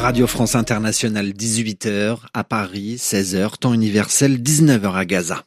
Radio France Internationale, 18h à Paris, 16h, temps universel, 19h à Gaza.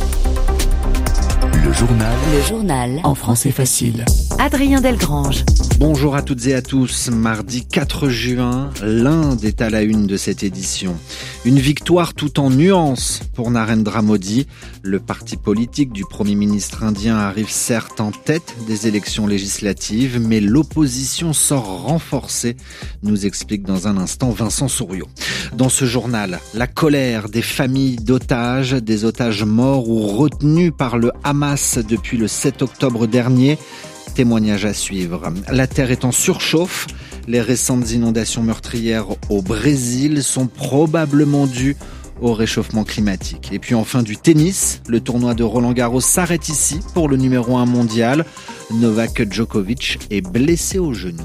Le journal en français facile. Adrien Delgrange. Bonjour à toutes et à tous. Mardi 4 juin, l'Inde est à la une de cette édition. Une victoire tout en nuances pour Narendra Modi. Le parti politique du Premier ministre indien arrive certes en tête des élections législatives, mais l'opposition sort renforcée, nous explique dans un instant Vincent Souriau. Dans ce journal, la colère des familles d'otages, des otages morts ou retenus par le Hamas depuis le 7 octobre dernier. Témoignage à suivre. La terre est en surchauffe. Les récentes inondations meurtrières au Brésil sont probablement dues au réchauffement climatique. Et puis enfin du tennis. Le tournoi de Roland-Garros s'arrête ici pour le numéro 1 mondial. Novak Djokovic est blessé au genou.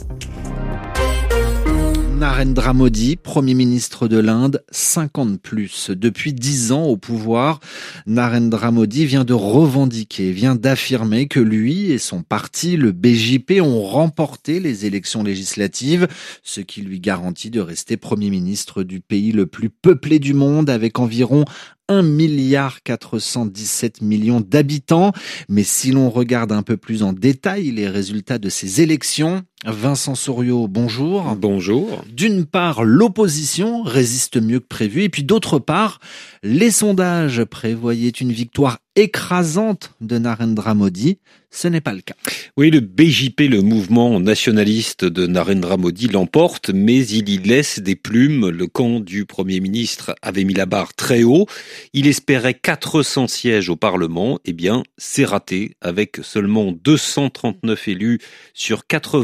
Narendra Modi, Premier ministre de l'Inde, 5 ans de plus. Depuis 10 ans au pouvoir, Narendra Modi vient d'affirmer que lui et son parti, le BJP, ont remporté les élections législatives, ce qui lui garantit de rester Premier ministre du pays le plus peuplé du monde avec environ 1,417 milliard d'habitants. Mais si l'on regarde un peu plus en détail les résultats de ces élections, Vincent Souriau, bonjour. Bonjour. D'une part, l'opposition résiste mieux que prévu, et puis d'autre part, les sondages prévoyaient une victoire écrasante de Narendra Modi. Ce n'est pas le cas. Oui, le BJP, le mouvement nationaliste de Narendra Modi, l'emporte, mais il y laisse des plumes. Le camp du Premier ministre avait mis la barre très haut. Il espérait 400 sièges au Parlement. Eh bien, c'est raté. Avec seulement 239 élus sur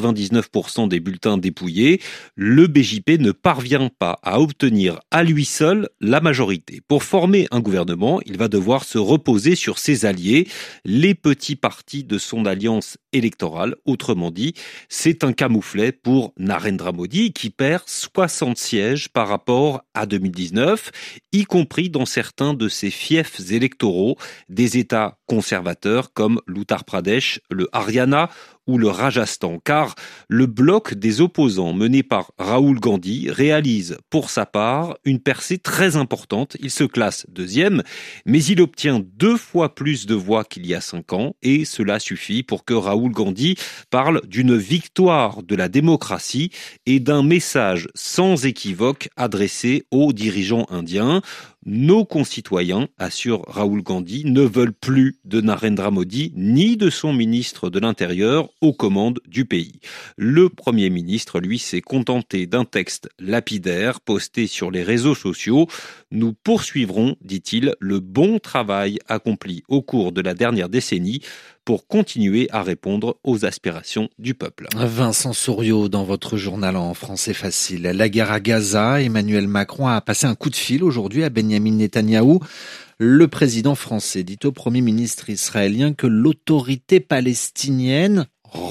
99% des bulletins dépouillés, le BJP ne parvient pas à obtenir à lui seul la majorité. Pour former un gouvernement, il va devoir se reposer sur ses alliés, les petits partis de son alliance électorale. Autrement dit, c'est un camouflet pour Narendra Modi qui perd 60 sièges par rapport à 2019, y compris dans certains de ses fiefs électoraux, des États conservateurs comme l'Uttar Pradesh, le Haryana ou le Rajasthan, car le bloc des opposants mené par Rahul Gandhi réalise pour sa part une percée très importante. Il se classe deuxième, mais il obtient 2 fois plus de voix qu'il y a 5 ans, et cela suffit pour que Rahul Gandhi parle d'une victoire de la démocratie et d'un message sans équivoque adressé aux dirigeants indiens. Nos concitoyens, assure Rahul Gandhi, ne veulent plus de Narendra Modi ni de son ministre de l'Intérieur aux commandes du pays. Le Premier ministre, lui, s'est contenté d'un texte lapidaire posté sur les réseaux sociaux. Nous poursuivrons, dit-il, le bon travail accompli au cours de la dernière décennie pour continuer à répondre aux aspirations du peuple. Vincent Souriau, dans votre journal en français facile. La guerre à Gaza, Emmanuel Macron a passé un coup de fil aujourd'hui à Benyamin Netanyahou. Le président français dit au Premier ministre israélien que l'autorité palestinienne,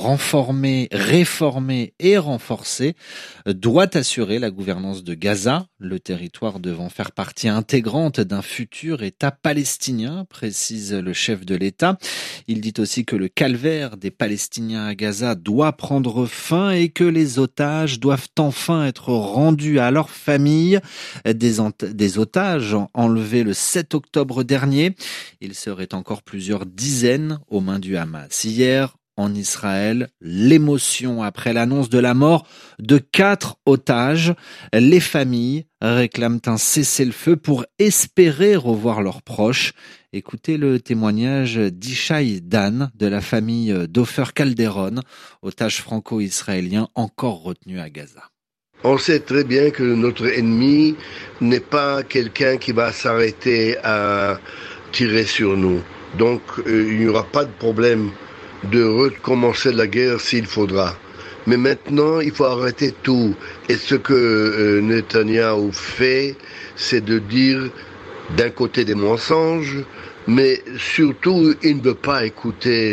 réformée et renforcée, doit assurer la gouvernance de Gaza, le territoire devant faire partie intégrante d'un futur État palestinien, précise le chef de l'État. Il dit aussi que le calvaire des Palestiniens à Gaza doit prendre fin et que les otages doivent enfin être rendus à leurs familles. Des otages enlevés le 7 octobre dernier. Il serait encore plusieurs dizaines aux mains du Hamas. Hier, en Israël, l'émotion après l'annonce de la mort de 4 otages. Les familles réclament un cessez-le-feu pour espérer revoir leurs proches. Écoutez le témoignage d'Ishai Dan de la famille d'Ofer Calderon, otage franco-israélien encore retenu à Gaza. On sait très bien que notre ennemi n'est pas quelqu'un qui va s'arrêter à tirer sur nous. Donc il n'y aura pas de problème de recommencer la guerre s'il faudra. Mais maintenant, il faut arrêter tout. Et ce que Netanyahou fait, c'est de dire d'un côté des mensonges, mais surtout, il ne veut pas écouter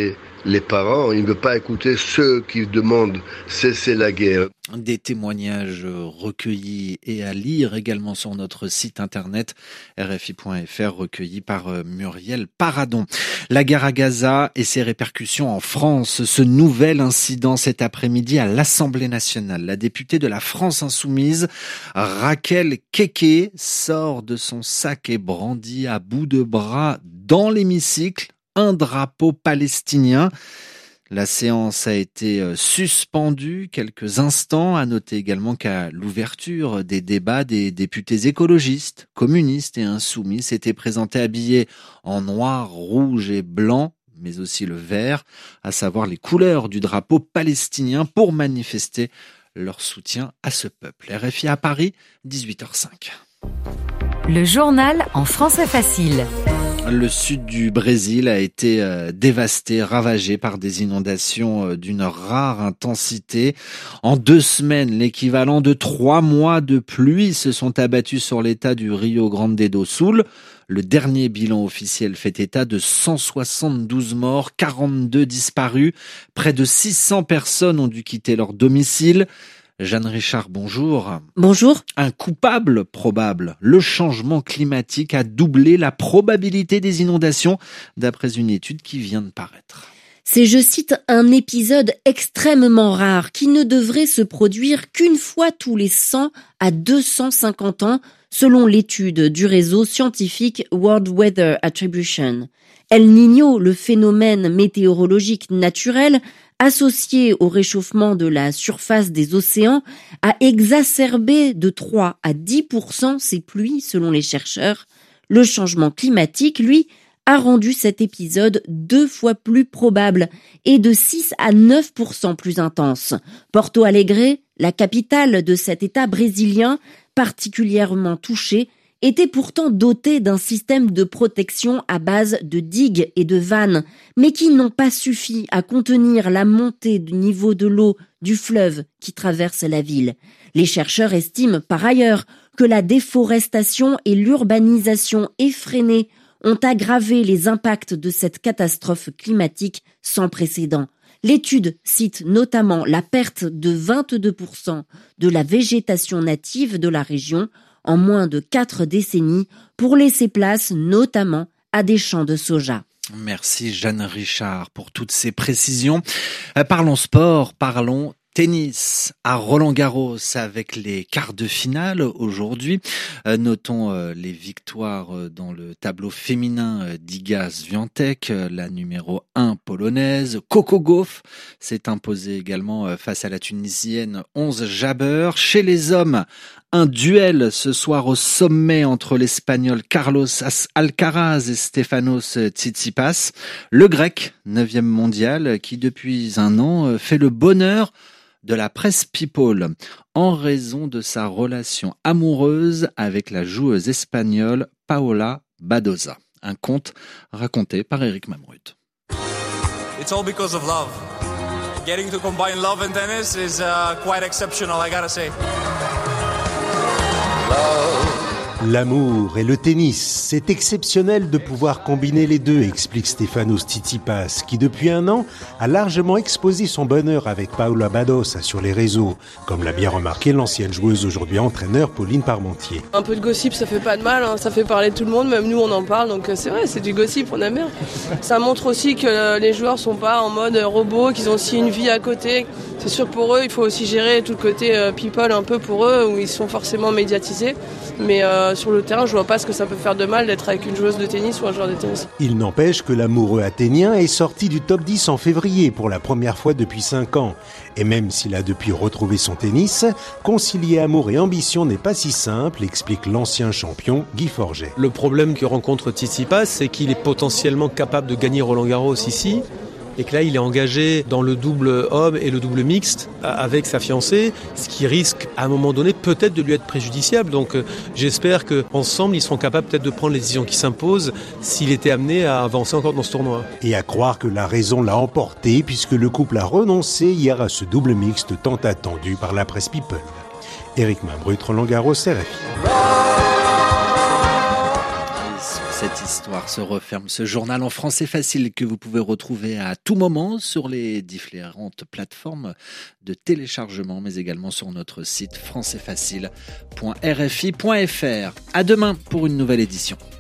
les parents, il ne veut pas écouter ceux qui demandent cesser la guerre. Des témoignages recueillis et à lire également sur notre site internet rfi.fr, recueillis par Muriel Paradon. La guerre à Gaza et ses répercussions en France. Ce nouvel incident cet après-midi à l'Assemblée nationale. La députée de la France insoumise, Raquel Keke, sort de son sac et brandit à bout de bras dans l'hémicycle un drapeau palestinien. La séance a été suspendue quelques instants. À noter également qu'à l'ouverture des débats, des députés écologistes, communistes et insoumis s'étaient présentés habillés en noir, rouge et blanc, mais aussi le vert, à savoir les couleurs du drapeau palestinien pour manifester leur soutien à ce peuple. RFI à Paris, 18h05. Le journal en français facile. Le sud du Brésil a été dévasté, ravagé par des inondations d'une rare intensité. En 2 semaines, l'équivalent de 3 mois de pluie se sont abattus sur l'état du Rio Grande do Sul. Le dernier bilan officiel fait état de 172 morts, 42 disparus. Près de 600 personnes ont dû quitter leur domicile. Jeanne Richard, bonjour. Bonjour. Un coupable probable. Le changement climatique a doublé la probabilité des inondations, d'après une étude qui vient de paraître. C'est, je cite, un épisode extrêmement rare qui ne devrait se produire qu'une fois tous les 100 à 250 ans, selon l'étude du réseau scientifique World Weather Attribution. El Niño, le phénomène météorologique naturel, associé au réchauffement de la surface des océans, a exacerbé de 3 à 10% ces pluies, selon les chercheurs. Le changement climatique, lui, a rendu cet épisode 2 fois plus probable et de 6 à 9% plus intense. Porto Alegre, la capitale de cet État brésilien, particulièrement touché, était pourtant doté d'un système de protection à base de digues et de vannes, mais qui n'ont pas suffi à contenir la montée du niveau de l'eau du fleuve qui traverse la ville. Les chercheurs estiment par ailleurs que la déforestation et l'urbanisation effrénée ont aggravé les impacts de cette catastrophe climatique sans précédent. L'étude cite notamment la perte de 22% de la végétation native de la région en moins de 4 décennies pour laisser place notamment à des champs de soja. Merci Jeanne Richard pour toutes ces précisions. Parlons sport, parlons tennis à Roland-Garros avec les quarts de finale aujourd'hui. Notons les victoires dans le tableau féminin d'Iga Swiatek, la numéro 1 polonaise. Coco Gauff s'est imposée également face à la Tunisienne Ons Jabeur. Chez les hommes, un duel ce soir au sommet entre l'Espagnol Carlos Alcaraz et Stefanos Tsitsipas. Le Grec, 9e mondial, qui depuis un an fait le bonheur de la presse People en raison de sa relation amoureuse avec la joueuse espagnole Paola Badosa. Un conte raconté par Eric Mamrut. It's all because of love. Getting to combine love and tennis is quite exceptional, I gotta say. L'amour et le tennis, c'est exceptionnel de pouvoir combiner les deux, explique Stefanos Tsitsipas, qui depuis un an a largement exposé son bonheur avec Paola Badosa sur les réseaux, comme l'a bien remarqué l'ancienne joueuse aujourd'hui entraîneur Pauline Parmentier. Un peu de gossip, ça fait pas de mal, hein. Ça fait parler de tout le monde, même nous on en parle, donc c'est vrai, c'est du gossip, on aime bien. Ça montre aussi que les joueurs sont pas en mode robot, qu'ils ont aussi une vie à côté. C'est sûr pour eux, il faut aussi gérer tout le côté people un peu pour eux, où ils sont forcément médiatisés, mais sur le terrain, je vois pas ce que ça peut faire de mal d'être avec une joueuse de tennis ou un joueur de tennis. Il n'empêche que l'amoureux athénien est sorti du top 10 en février pour la première fois depuis 5 ans. Et même s'il a depuis retrouvé son tennis, concilier amour et ambition n'est pas si simple, explique l'ancien champion Guy Forget. Le problème que rencontre Tsitsipas, c'est qu'il est potentiellement capable de gagner Roland-Garros ici. Et que là, il est engagé dans le double homme et le double mixte avec sa fiancée, ce qui risque, à un moment donné, peut-être de lui être préjudiciable. Donc, j'espère qu'ensemble, ils seront capables peut-être de prendre les décisions qui s'imposent s'il était amené à avancer encore dans ce tournoi. Et à croire que la raison l'a emporté, puisque le couple a renoncé hier à ce double mixte tant attendu par la presse People. Éric Mambrut, Roland-Garros, RFI. cette histoire se referme, ce journal en français facile que vous pouvez retrouver à tout moment sur les différentes plateformes de téléchargement, mais également sur notre site françaisfacile.rfi.fr. À demain pour une nouvelle édition.